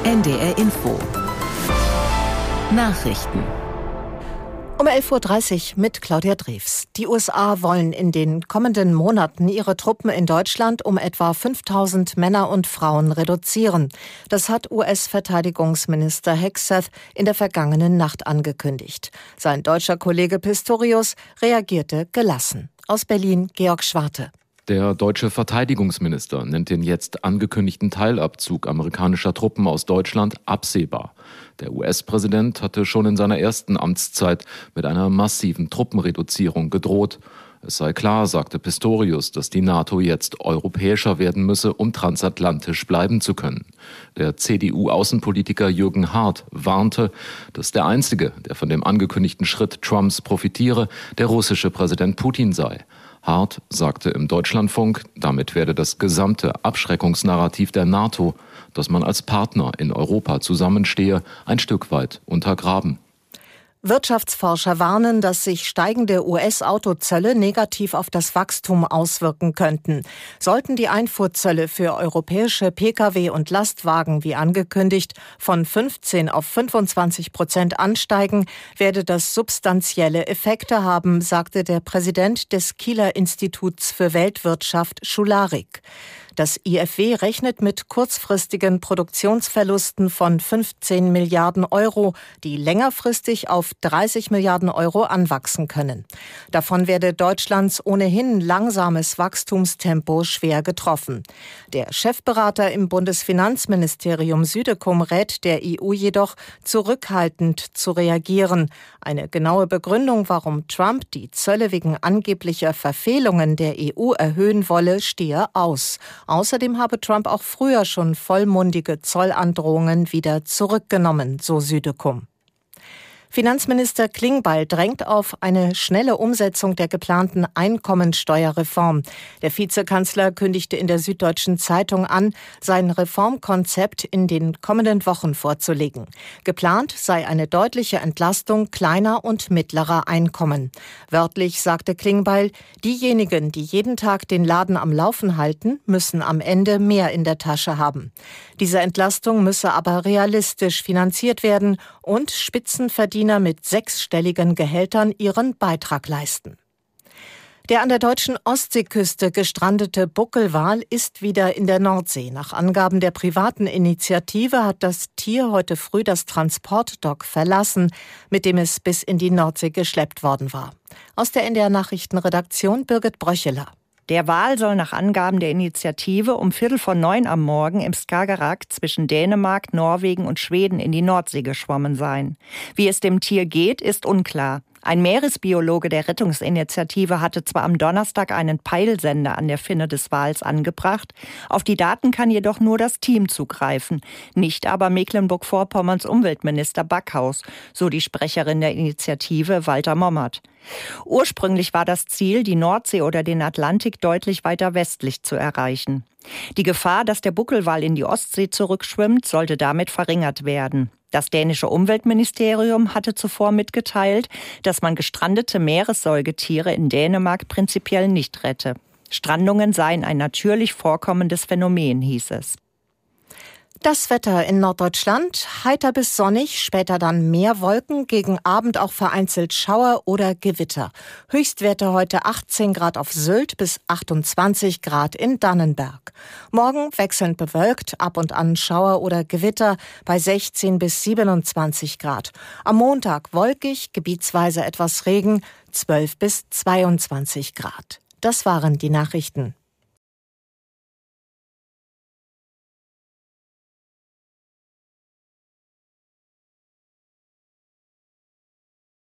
NDR Info. Nachrichten. Um 11.30 Uhr mit Claudia Drews. Die USA wollen in den kommenden Monaten ihre Truppen in Deutschland um etwa 5.000 Männer und Frauen reduzieren. Das hat US-Verteidigungsminister Hegseth in der vergangenen Nacht angekündigt. Sein deutscher Kollege Pistorius reagierte gelassen. Aus Berlin Georg Schwarte. Der deutsche Verteidigungsminister nennt den jetzt angekündigten Teilabzug amerikanischer Truppen aus Deutschland absehbar. Der US-Präsident hatte schon in seiner ersten Amtszeit mit einer massiven Truppenreduzierung gedroht. Es sei klar, sagte Pistorius, dass die NATO jetzt europäischer werden müsse, um transatlantisch bleiben zu können. Der CDU-Außenpolitiker Jürgen Hart warnte, dass der Einzige, der von dem angekündigten Schritt Trumps profitiere, der russische Präsident Putin sei. Hart sagte im Deutschlandfunk, damit werde das gesamte Abschreckungsnarrativ der NATO, dass man als Partner in Europa zusammenstehe, ein Stück weit untergraben. Wirtschaftsforscher warnen, dass sich steigende US-Autozölle negativ auf das Wachstum auswirken könnten. Sollten die Einfuhrzölle für europäische Pkw und Lastwagen, wie angekündigt, von 15 auf 25% ansteigen, werde das substanzielle Effekte haben, sagte der Präsident des Kieler Instituts für Weltwirtschaft, Schularik. Das IFW rechnet mit kurzfristigen Produktionsverlusten von 15 Milliarden Euro, die längerfristig auf 30 Milliarden Euro anwachsen können. Davon werde Deutschlands ohnehin langsames Wachstumstempo schwer getroffen. Der Chefberater im Bundesfinanzministerium Südekum rät der EU jedoch, zurückhaltend zu reagieren. Eine genaue Begründung, warum Trump die Zölle wegen angeblicher Verfehlungen der EU erhöhen wolle, stehe aus. Außerdem habe Trump auch früher schon vollmundige Zollandrohungen wieder zurückgenommen, so Südekum. Finanzminister Klingbeil drängt auf eine schnelle Umsetzung der geplanten Einkommensteuerreform. Der Vizekanzler kündigte in der Süddeutschen Zeitung an, sein Reformkonzept in den kommenden Wochen vorzulegen. Geplant sei eine deutliche Entlastung kleiner und mittlerer Einkommen. Wörtlich sagte Klingbeil, diejenigen, die jeden Tag den Laden am Laufen halten, müssen am Ende mehr in der Tasche haben. Diese Entlastung müsse aber realistisch finanziert werden und Spitzenverdiener mit sechsstelligen Gehältern ihren Beitrag leisten. Der an der deutschen Ostseeküste gestrandete Buckelwal ist wieder in der Nordsee. Nach Angaben der privaten Initiative hat das Tier heute früh das Transportdock verlassen, mit dem es bis in die Nordsee geschleppt worden war. Aus der NDR Nachrichtenredaktion Birgit Bröcheler. Der Wal soll nach Angaben der Initiative um 8:45 am Morgen im Skagerrak zwischen Dänemark, Norwegen und Schweden in die Nordsee geschwommen sein. Wie es dem Tier geht, ist unklar. Ein Meeresbiologe der Rettungsinitiative hatte zwar am Donnerstag einen Peilsender an der Finne des Wals angebracht, auf die Daten kann jedoch nur das Team zugreifen, nicht aber Mecklenburg-Vorpommerns Umweltminister Backhaus, so die Sprecherin der Initiative Walter Mommert. Ursprünglich war das Ziel, die Nordsee oder den Atlantik deutlich weiter westlich zu erreichen. Die Gefahr, dass der Buckelwal in die Ostsee zurückschwimmt, sollte damit verringert werden. Das dänische Umweltministerium hatte zuvor mitgeteilt, dass man gestrandete Meeressäugetiere in Dänemark prinzipiell nicht rette. Strandungen seien ein natürlich vorkommendes Phänomen, hieß es. Das Wetter in Norddeutschland, heiter bis sonnig, später dann mehr Wolken, gegen Abend auch vereinzelt Schauer oder Gewitter. Höchstwerte heute 18 Grad auf Sylt bis 28 Grad in Dannenberg. Morgen wechselnd bewölkt, ab und an Schauer oder Gewitter bei 16 bis 27 Grad. Am Montag wolkig, gebietsweise etwas Regen, 12 bis 22 Grad. Das waren die Nachrichten.